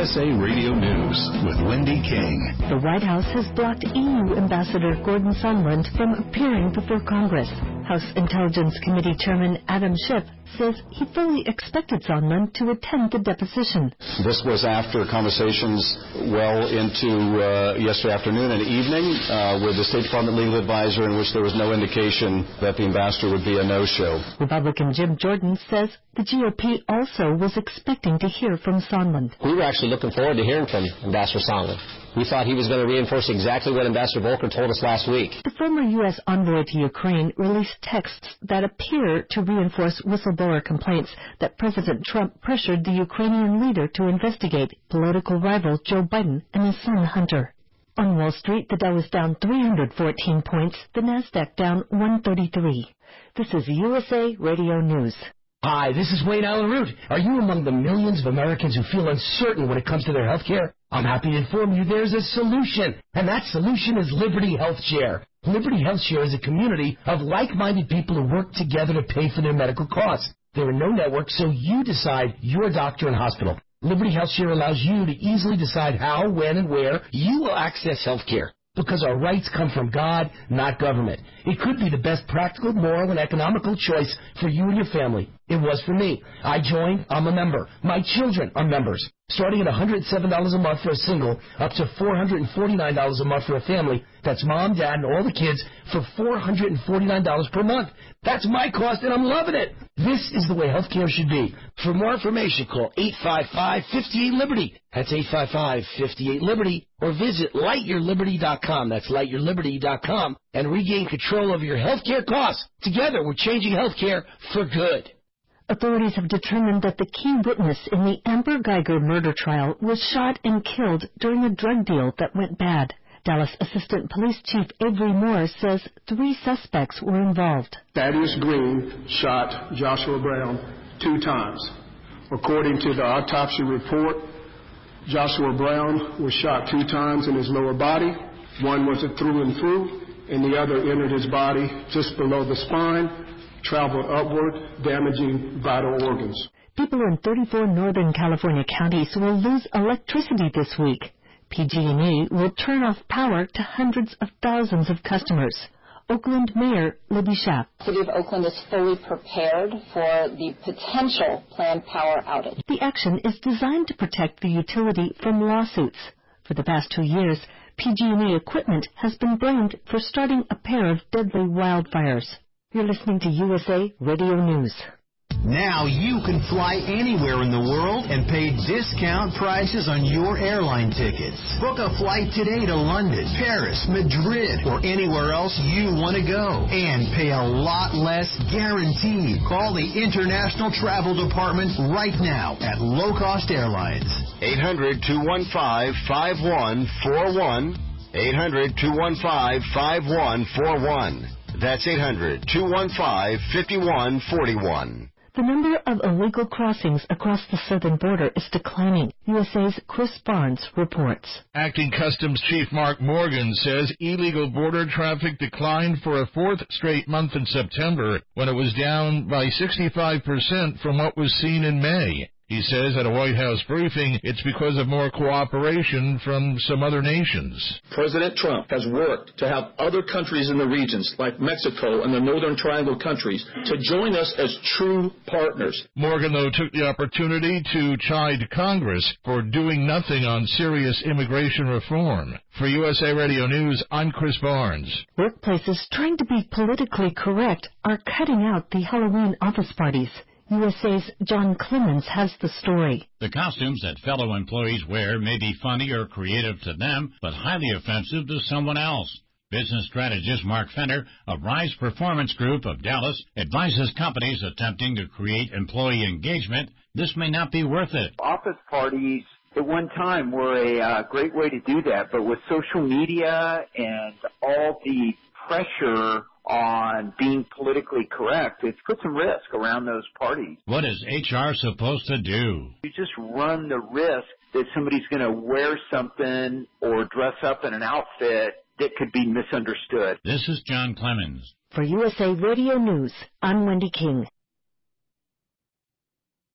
USA Radio News with Wendy King. The White House has blocked EU Ambassador Gordon Sondland from appearing before Congress. House Intelligence Committee Chairman Adam Schiff says he fully expected Sondland to attend the deposition. This was after conversations well into yesterday afternoon and evening with the State Department legal advisor, in which there was no indication that the ambassador would be a no-show. Republican Jim Jordan says the GOP also was expecting to hear from Sondland. We were actually looking forward to hearing from Ambassador Sondland. We thought he was going to reinforce exactly what Ambassador Volker told us last week. The former U.S. envoy to Ukraine released texts that appear to reinforce whistleblower complaints that President Trump pressured the Ukrainian leader to investigate political rival Joe Biden and his son Hunter. On Wall Street, the Dow is down 314 points, the Nasdaq down 133. This is USA Radio News. Hi, this is Wayne Allen Root. Are you among the millions of Americans who feel uncertain when it comes to their health care? I'm happy to inform you there's a solution, and that solution is Liberty Health Share. Liberty Health Share is a community of like-minded people who work together to pay for their medical costs. There are no networks, so you decide your doctor and hospital. Liberty Health Share allows you to easily decide how, when, and where you will access health care. Because our rights come from God, not government. It could be the best practical, moral, and economical choice for you and your family. It was for me. I joined. I'm a member. My children are members. Starting at $107 a month for a single, up to $449 a month for a family. That's mom, dad, and all the kids for $449 per month. That's my cost, and I'm loving it. This is the way healthcare should be. For more information, call 855-58-LIBERTY. That's 855-58-LIBERTY. Or visit lightyourliberty.com. That's lightyourliberty.com. And regain control over your healthcare costs. Together, we're changing healthcare for good. Authorities have determined that the key witness in the Amber Geiger murder trial was shot and killed during a drug deal that went bad. Dallas Assistant Police Chief Avery Moore says 3 suspects were involved. Thaddeus Green shot Joshua Brown 2 times. According to the autopsy report, Joshua Brown was shot 2 times in his lower body. One was a through and through, and the other entered his body just below the spine, traveled upward, damaging vital organs. People in 34 Northern California counties will lose electricity this week. PG&E will turn off power to hundreds of thousands of customers. Oakland Mayor Libby Schaaf. The City of Oakland is fully prepared for the potential planned power outage. The action is designed to protect the utility from lawsuits. For the past 2 years, PG&E equipment has been blamed for starting a pair of deadly wildfires. You're listening to USA Radio News. Now you can fly anywhere in the world and pay discount prices on your airline tickets. Book a flight today to London, Paris, Madrid, or anywhere else you want to go. And pay a lot less guaranteed. Call the International Travel Department right now at Low Cost Airlines. 800-215-5141. 800-215-5141. That's 800-215-5141. The number of illegal crossings across the southern border is declining. USA's Chris Barnes reports. Acting Customs Chief Mark Morgan says illegal border traffic declined for a 4th straight month in September, when it was down by 65% from what was seen in May. He says at a White House briefing it's because of more cooperation from some other nations. President Trump has worked to have other countries in the regions, like Mexico and the Northern Triangle countries, to join us as true partners. Morgan, though, took the opportunity to chide Congress for doing nothing on serious immigration reform. For USA Radio News, I'm Chris Barnes. Workplaces trying to be politically correct are cutting out the Halloween office parties. USA's John Clemens has the story. The costumes that fellow employees wear may be funny or creative to them, but highly offensive to someone else. Business strategist Mark Fenner of Rise Performance Group of Dallas advises companies attempting to create employee engagement this may not be worth it. Office parties at one time were a great way to do that, but with social media and all the pressure on being politically correct, it's put some risk around those parties. What is HR supposed to do? You just run the risk that somebody's going to wear something or dress up in an outfit that could be misunderstood. This is John Clemens. For USA Radio News, I'm Wendy King.